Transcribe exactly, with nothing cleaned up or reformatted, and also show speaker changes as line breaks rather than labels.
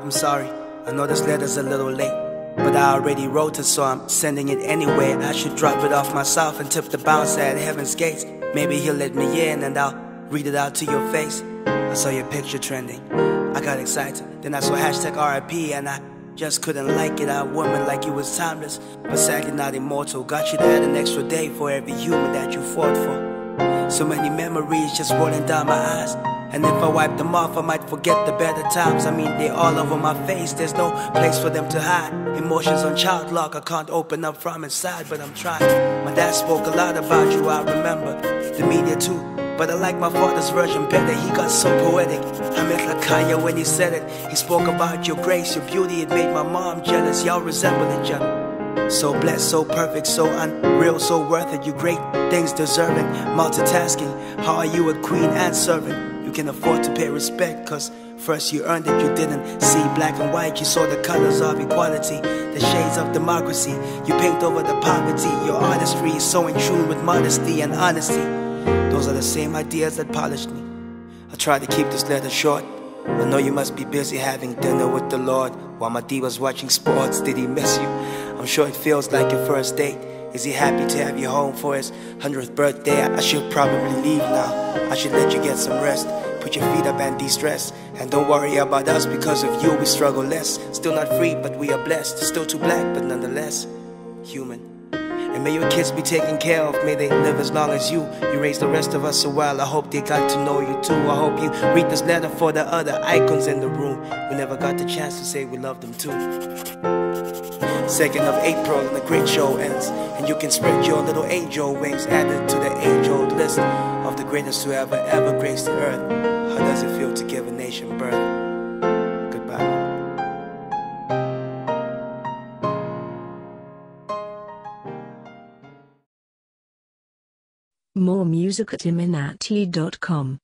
I'm sorry, I know this letter's a little late, but I already wrote it, so I'm sending it anyway. I should drop it off myself and tip the bouncer at heaven's gates. Maybe he'll let me in and I'll read it out to your face. I saw your picture trending, I got excited. Then I saw hashtag R I P and I just couldn't like it. I woman like you was timeless, but sadly not immortal. Got you to add an extra day for every human that you fought for. So many memories just rolling down my eyes, and if I wipe them off I might forget the better times. I mean they're all over my face, there's no place for them to hide. Emotions on child lock, I can't open up from inside, but I'm trying. My dad spoke a lot about you, I remember. The media too, but I like my father's version better. He got so poetic, I met like Kanye when he said it. He spoke about your grace, your beauty, it made my mom jealous. Y'all resemble each other. So blessed, so perfect, so unreal, so worth it. You great things deserving, multitasking. How are you a queen and servant? You can afford to pay respect, cause first you earned it. You didn't see black and white, you saw the colors of equality, the shades of democracy. You paint over the poverty, your artistry is so in tune with modesty and honesty. Those are the same ideas that polished me. I try to keep this letter short. I know you must be busy having dinner with the Lord while my D was watching sports. Did he miss you? I'm sure it feels like your first date. Is he happy to have you home for his hundredth birthday? I should probably leave now, I should let you get some rest. Put your feet up and de-stress, and don't worry about us, because of you we struggle less. Still not free but we are blessed, still too black but nonetheless human. And may your kids be taken care of, may they live as long as you. You raised the rest of us a while, I hope they got to know you too. I hope you read this letter for the other icons in the room. We never got the chance to say we love them too. Second of April and the great show ends, and you can spread your little angel wings, added to the age-old list of the greatest who ever, ever graced the earth. How does it feel to give a nation birth? Goodbye.
More music at iminati dot com.